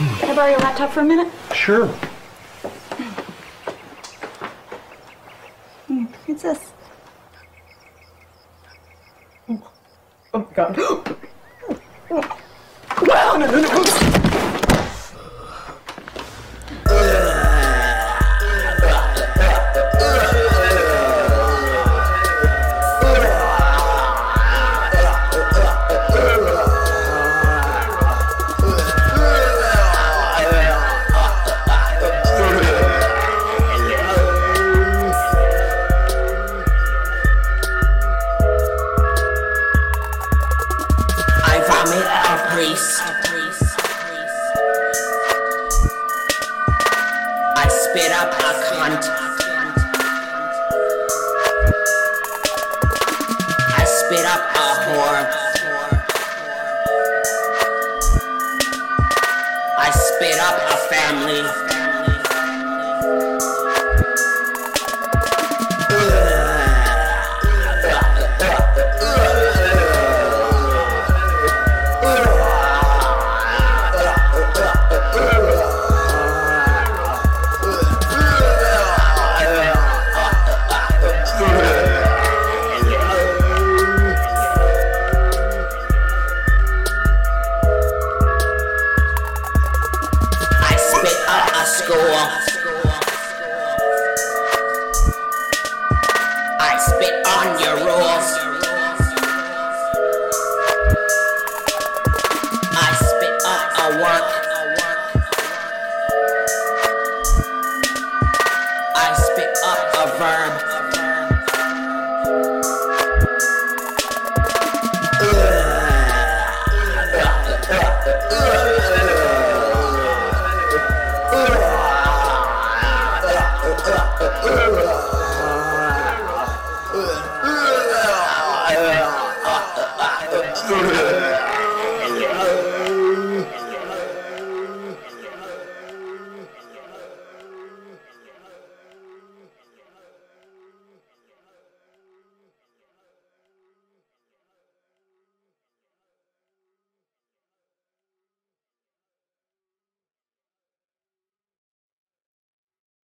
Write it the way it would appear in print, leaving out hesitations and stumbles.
Can I borrow your laptop for a minute? Sure. What's this? Oh my god. Wow, no. I spit up a cunt. I spit up a whore. I spit up a family. I spit on your rules. I spit up a work. I spit up a verb. Yeah.